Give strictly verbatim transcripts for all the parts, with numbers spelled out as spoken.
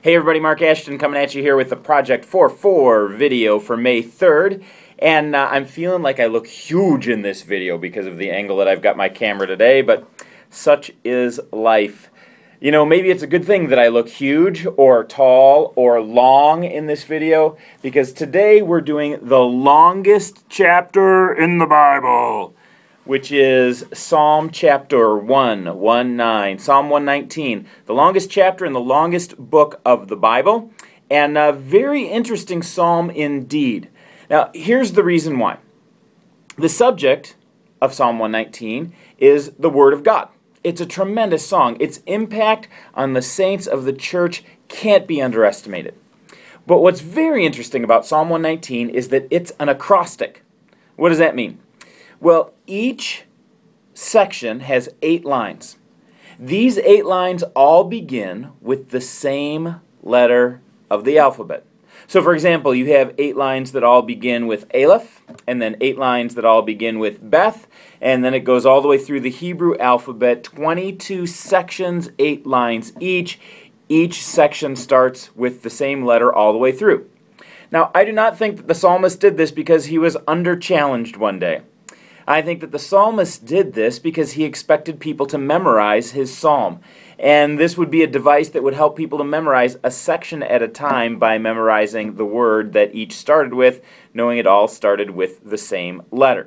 Hey everybody, Mark Ashton coming at you here with the Project four four video for May third. And uh, I'm feeling like I look huge in this video because of the angle that I've got my camera today, but such is life. You know, maybe it's a good thing that I look huge or tall or long in this video, because today we're doing the longest chapter in the Bible, which is Psalm chapter one, one nine, Psalm one nineteen, the longest chapter in the longest book of the Bible, and a very interesting psalm indeed. Now, here's the reason why. The subject of Psalm one nineteen is the Word of God. It's a tremendous song. Its impact on the saints of the church can't be underestimated. But what's very interesting about Psalm one nineteen is that it's an acrostic. What does that mean? Well, each section has eight lines. These eight lines all begin with the same letter of the alphabet. So, for example, you have eight lines that all begin with Aleph, and then eight lines that all begin with Beth, and then it goes all the way through the Hebrew alphabet, twenty-two sections, eight lines each. Each section starts with the same letter all the way through. Now, I do not think that the psalmist did this because he was under-challenged one day. I think that the psalmist did this because he expected people to memorize his psalm. And this would be a device that would help people to memorize a section at a time by memorizing the word that each started with, knowing it all started with the same letter.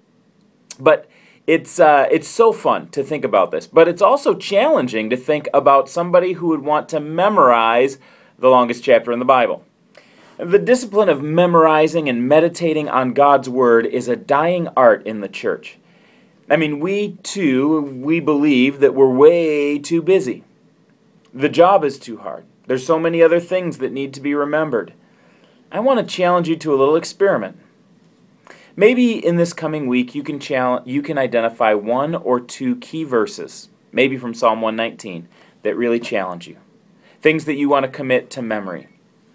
But it's uh, it's so fun to think about this. But it's also challenging to think about somebody who would want to memorize the longest chapter in the Bible. The discipline of memorizing and meditating on God's Word is a dying art in the church. I mean, we too, we believe that we're way too busy. The job is too hard. There's so many other things that need to be remembered. I want to challenge you to a little experiment. Maybe in this coming week you can challenge, you can identify one or two key verses, maybe from Psalm one nineteen, that really challenge you. Things that you want to commit to memory.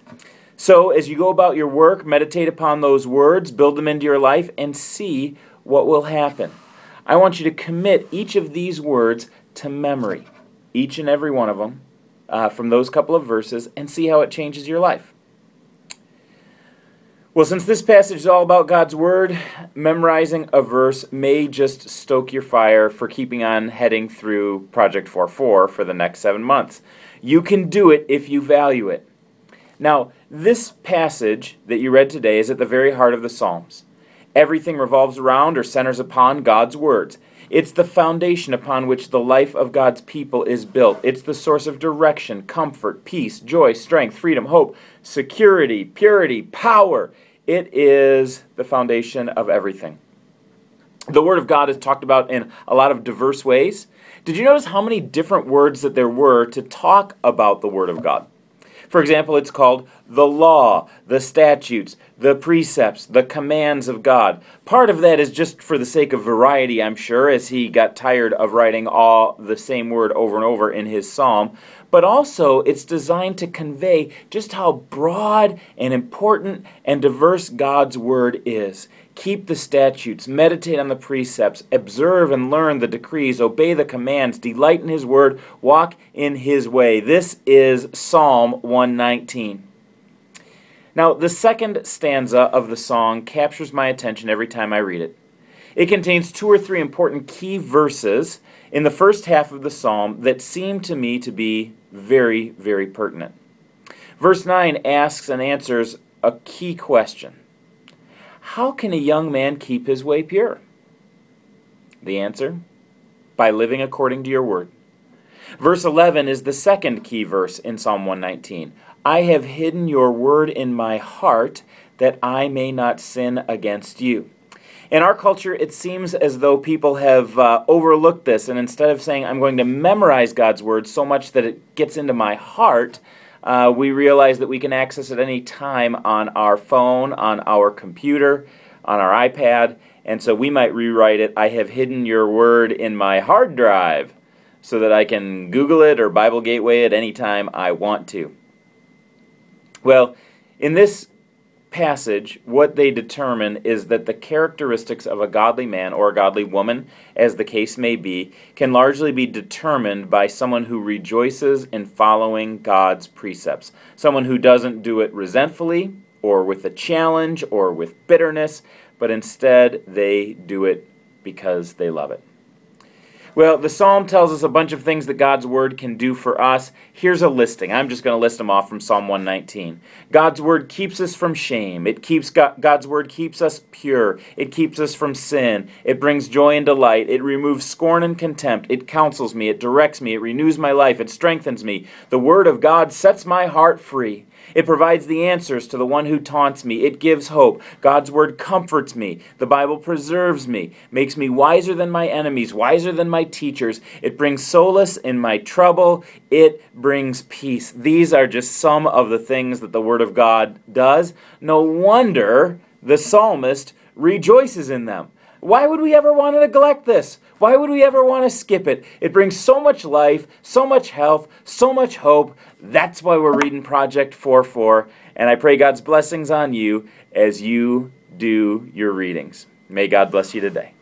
So, as you go about your work, meditate upon those words, build them into your life, and see what will happen. I want you to commit each of these words to memory, each and every one of them, uh, from those couple of verses, and see how it changes your life. Well, since this passage is all about God's Word, memorizing a verse may just stoke your fire for keeping on heading through Project four four for the next seven months. You can do it if you value it. Now, this passage that you read today is at the very heart of the Psalms. Everything revolves around or centers upon God's words. It's the foundation upon which the life of God's people is built. It's the source of direction, comfort, peace, joy, strength, freedom, hope, security, purity, power. It is the foundation of everything. The Word of God is talked about in a lot of diverse ways. Did you notice how many different words that there were to talk about the Word of God? For example, it's called the law, the statutes, the precepts, the commands of God. Part of that is just for the sake of variety, I'm sure, as he got tired of writing all the same word over and over in his psalm. But also, it's designed to convey just how broad and important and diverse God's Word is. Keep the statutes, meditate on the precepts, observe and learn the decrees, obey the commands, delight in His Word, walk in His way. This is Psalm one nineteen. Now, the second stanza of the song captures my attention every time I read it. It contains two or three important key verses in the first half of the psalm that seem to me to be very, very pertinent. Verse nine asks and answers a key question. How can a young man keep his way pure? The answer? By living according to your word. Verse eleven is the second key verse in Psalm one nineteen. I have hidden your word in my heart that I may not sin against you. In our culture, it seems as though people have uh, overlooked this, and instead of saying, I'm going to memorize God's word so much that it gets into my heart, uh, we realize that we can access it any time on our phone, on our computer, on our iPad, and so we might rewrite it, I have hidden your word in my hard drive, so that I can Google it or Bible Gateway it anytime I want to. Well, in this passage, what they determine is that the characteristics of a godly man or a godly woman, as the case may be, can largely be determined by someone who rejoices in following God's precepts. Someone who doesn't do it resentfully or with a challenge or with bitterness, but instead they do it because they love it. Well, the psalm tells us a bunch of things that God's word can do for us. Here's a listing. I'm just going to list them off from Psalm one nineteen. God's word keeps us from shame. It keeps God, God's word keeps us pure. It keeps us from sin. It brings joy and delight. It removes scorn and contempt. It counsels me. It directs me. It renews my life. It strengthens me. The word of God sets my heart free. It provides the answers to the one who taunts me. It gives hope. God's word comforts me. The Bible preserves me, makes me wiser than my enemies, wiser than my teachers. It brings solace in my trouble. It brings peace. These are just some of the things that the word of God does. No wonder the psalmist rejoices in them. Why would we ever want to neglect this? Why would we ever want to skip it? It brings so much life, so much health, so much hope. That's why we're reading Project four four, and I pray God's blessings on you as you do your readings. May God bless you today.